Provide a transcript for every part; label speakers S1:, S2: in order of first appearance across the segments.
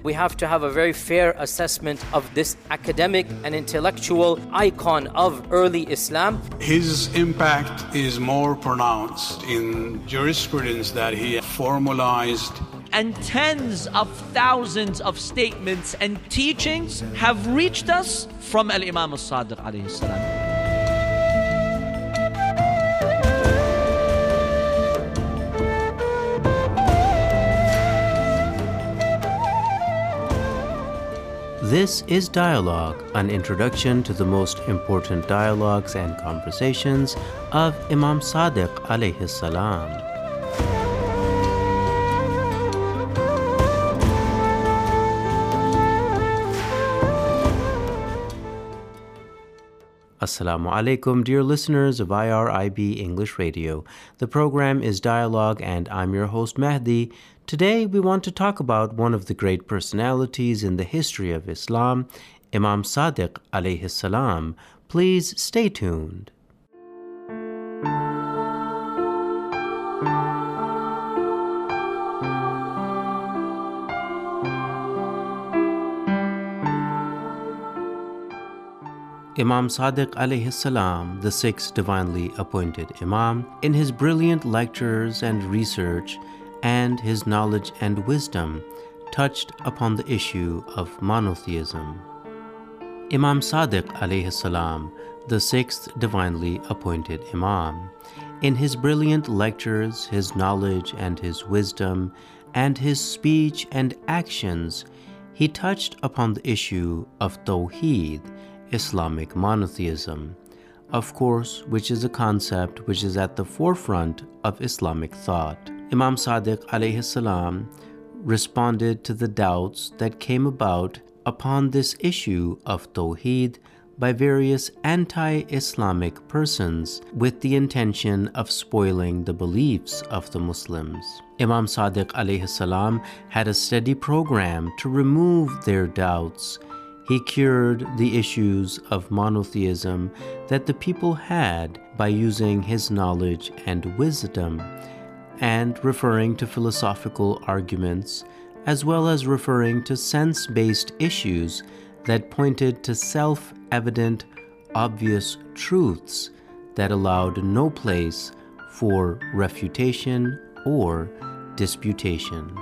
S1: We have to have a very fair assessment of this academic and intellectual icon of early Islam.
S2: His impact is more pronounced in jurisprudence that he formalized.
S3: And tens of thousands of statements and teachings have reached us from Al-Imam As-Sadiq alayhi salam.
S4: This is Dialogue, an introduction to the most important dialogues and conversations of Imam Sadiq alayhi salam. Assalamu alaikum, dear listeners of IRIB English Radio. The program is Dialogue and I'm your host Mahdi. Today we want to talk about one of the great personalities in the history of Islam, Imam Sadiq alayhi salam. Please stay tuned. Imam Sadiq alayhi salam, the sixth divinely appointed Imam, in his brilliant lectures and research and his knowledge and wisdom, touched upon the issue of monotheism. Imam Sadiq alayhi salam, the sixth divinely appointed Imam, in his brilliant lectures, his knowledge and his wisdom, and his speech and actions, he touched upon the issue of Tawheed, Islamic monotheism, of course, which is a concept which is at the forefront of Islamic thought. Imam Sadiq alayhi salam responded to the doubts that came about upon this issue of Tawheed by various anti-Islamic persons with the intention of spoiling the beliefs of the Muslims. Imam Sadiq alayhi salam had a steady program to remove their doubts. He cured the issues of monotheism that the people had by using his knowledge and wisdom and referring to philosophical arguments, as well as referring to sense-based issues that pointed to self-evident, obvious truths that allowed no place for refutation or disputation.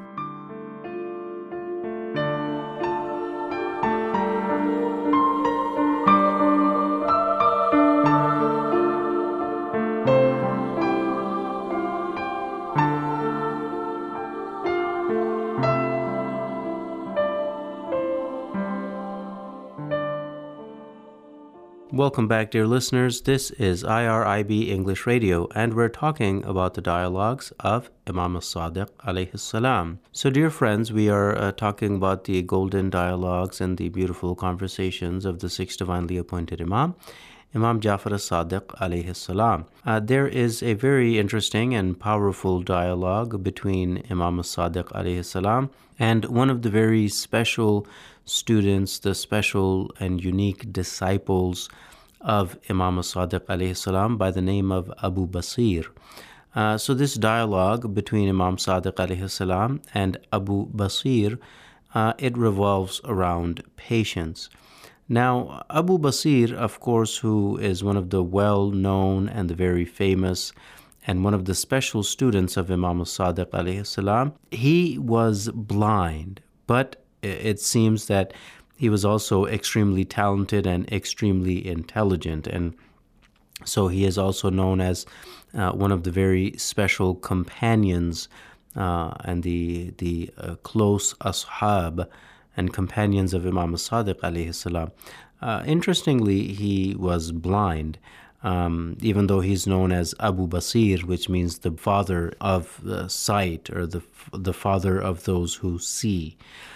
S4: Welcome back, dear listeners. This is IRIB English Radio, and we're talking about the dialogues of Imam As-Sadiq alayhi salam. So, dear friends, we are talking about the golden dialogues and the beautiful conversations of the sixth divinely appointed Imam, Imam Jafar As-Sadiq alayhi salam. There is a very interesting and powerful dialogue between Imam As-Sadiq alayhi salam and one of the very special students, the special and unique disciples of Imam As-Sadiq alayhi salam by the name of Abu Basir. So this dialogue between Imam Sadiq alayhi salam and Abu Basir, it revolves around patience. Now, Abu Basir, of course, who is one of the well-known and the very famous and one of the special students of Imam As-Sadiq alayhi salam, he was blind, but it seems that he was also extremely talented and extremely intelligent. And so he is also known as one of the very special companions and the close ashab and companions of Imam As-Sadiq alayhi salam. Interestingly, he was blind, even though he's known as Abu Basir, which means the father of the sight, or the father of those who see.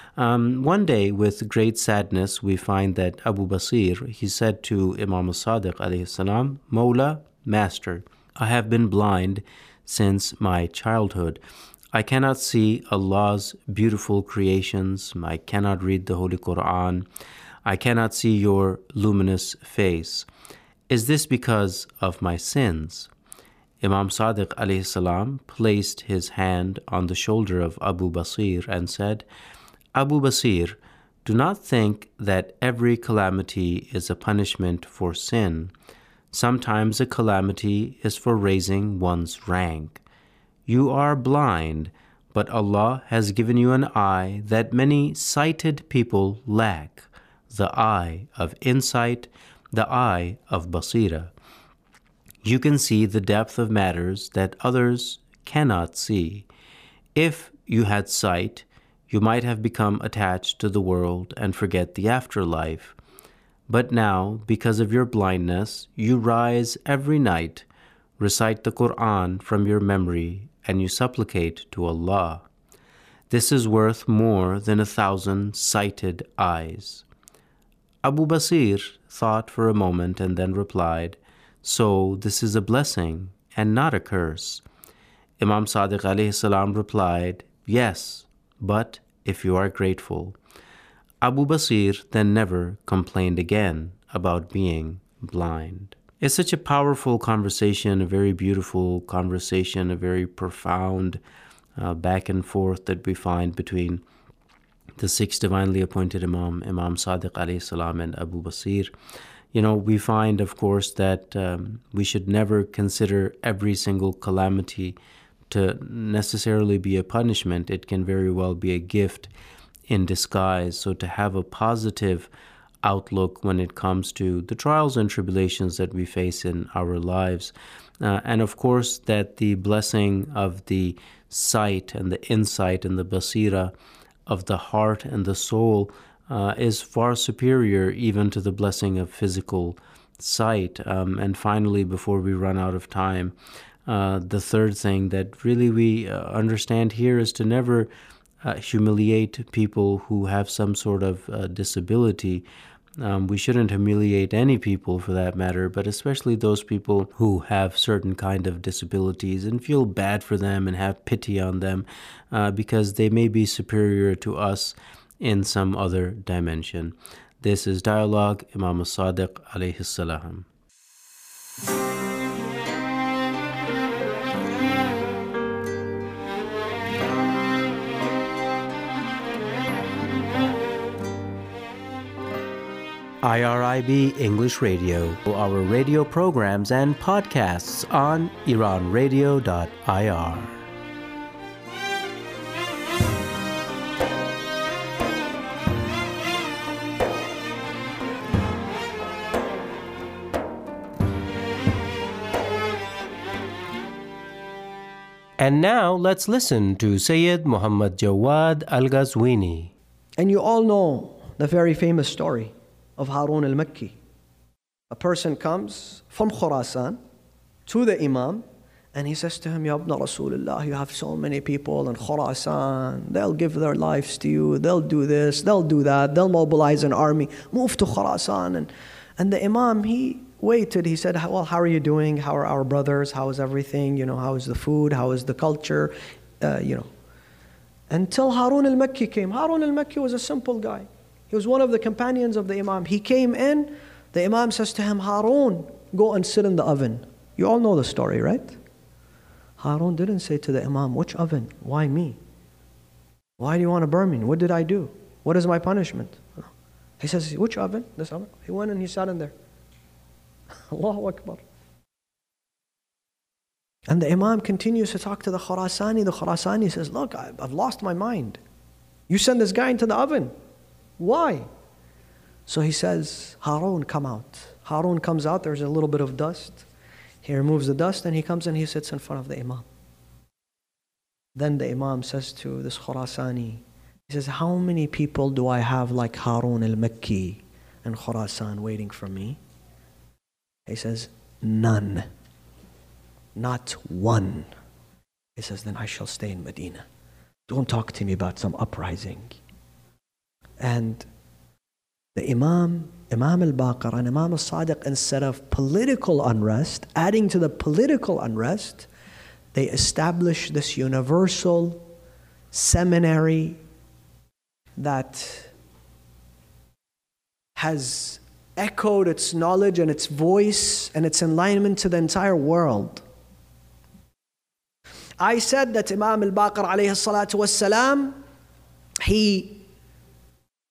S4: One day, with great sadness, we find that Abu Basir, he said to Imam As-Sadiq alayhi salam, Mawla, Master, I have been blind since my childhood. I cannot see Allah's beautiful creations. I cannot read the Holy Quran. I cannot see your luminous face. Is this because of my sins? Imam Sadiq alayhi salam placed his hand on the shoulder of Abu Basir and said, Abu Basir, do not think that every calamity is a punishment for sin. Sometimes a calamity is for raising one's rank. You are blind, but Allah has given you an eye that many sighted people lack, the eye of insight, the eye of basira. You can see the depth of matters that others cannot see. If you had sight, you might have become attached to the world and forget the afterlife. But now, because of your blindness, you rise every night, recite the Quran from your memory, and you supplicate to Allah. This is worth more than 1,000 sighted eyes. Abu Basir thought for a moment and then replied, so this is a blessing and not a curse. Imam Sadiq alayhi salam replied, yes, but if you are grateful. Abu Basir then never complained again about being blind. It's such a powerful conversation, a very beautiful conversation, a very profound back and forth that we find between the six divinely appointed Imam Sadiq alayhi salam and Abu Basir. We find, of course, that we should never consider every single calamity to necessarily be a punishment. It can very well be a gift in disguise. So to have a positive outlook when it comes to the trials and tribulations that we face in our lives. And of course, that the blessing of the sight and the insight and the basira of the heart and the soul is far superior even to the blessing of physical sight. And finally, before we run out of time, the third thing that really we understand here is to never humiliate people who have some sort of disability. We shouldn't humiliate any people for that matter, but especially those people who have certain kind of disabilities, and feel bad for them and have pity on them because they may be superior to us in some other dimension. This is Dialogue, Imam Sadiq alayhi salam. IRIB English Radio, our radio programs and podcasts on iranradio.ir. And now let's listen to Sayyid Muhammad Jawad Al-Ghazwini.
S5: And you all know the very famous story of Harun al-Makki. A person comes from Khurasan to the Imam and he says to him, Ya Ibn Rasulullah, you have so many people in Khurasan, they'll give their lives to you, they'll do this, they'll do that, they'll mobilize an army, move to Khurasan. And the Imam, he waited, he said, well, how are you doing? How are our brothers? How is everything? How is the food? How is the culture? Until Harun al-Makki came. Harun al-Makki was a simple guy. He was one of the companions of the Imam. He came in, the Imam says to him, Harun, go and sit in the oven. You all know the story, right? Harun didn't say to the Imam, which oven? Why me? Why do you want to burn me? What did I do? What is my punishment? He says, which oven? This oven. He went and he sat in there. Allahu Akbar. And the Imam continues to talk to the Khurasani. The Khurasani says, look, I've lost my mind. You send this guy into the oven. Why? So he says, Harun, come out. Harun comes out, there's a little bit of dust. He removes the dust and he comes and he sits in front of the Imam. Then the Imam says to this Khurasani, he says, how many people do I have like Harun al-Makki in Khurasan waiting for me? He says, none. Not one. He says, then I shall stay in Medina. Don't talk to me about some uprising. And the Imam al-Baqir and Imam al-Sadiq, instead of political unrest, adding to the political unrest, they established this universal seminary that has echoed its knowledge and its voice and its enlightenment to the entire world. I said that Imam al-Baqir alayhi salatu wassalam, he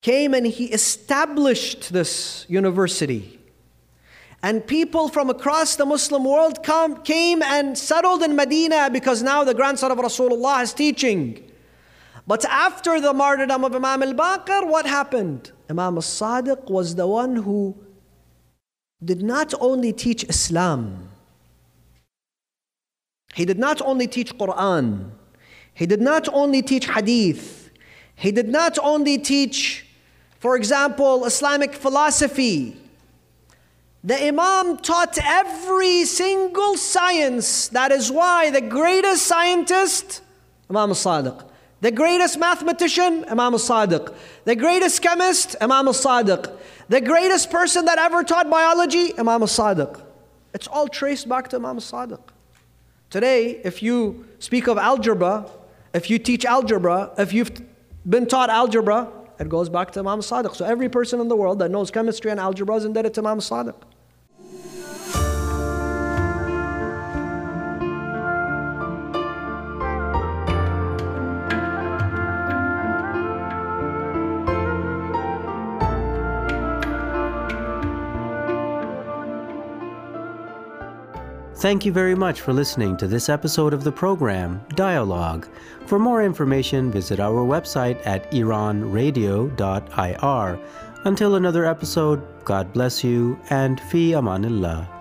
S5: came and he established this university. And people from across the Muslim world came and settled in Medina because now the grandson of Rasulullah is teaching. But after the martyrdom of Imam al-Baqir, what happened? Imam al-Sadiq was the one who did not only teach Islam, he did not only teach Quran, he did not only teach Hadith, he did not only teach, for example, Islamic philosophy. The Imam taught every single science. That is why the greatest scientist, Imam al-Sadiq. The greatest mathematician, Imam al-Sadiq. The greatest chemist, Imam al-Sadiq. The greatest person that ever taught biology, Imam al-Sadiq. It's all traced back to Imam al-Sadiq. Today, if you speak of algebra, if you teach algebra, if you've been taught algebra, it goes back to Imam al-Sadiq. So every person in the world that knows chemistry and algebra is indebted to Imam al-Sadiq.
S4: Thank you very much for listening to this episode of the program, Dialogue. For more information, visit our website at iranradio.ir. Until another episode, God bless you and fi amanillah.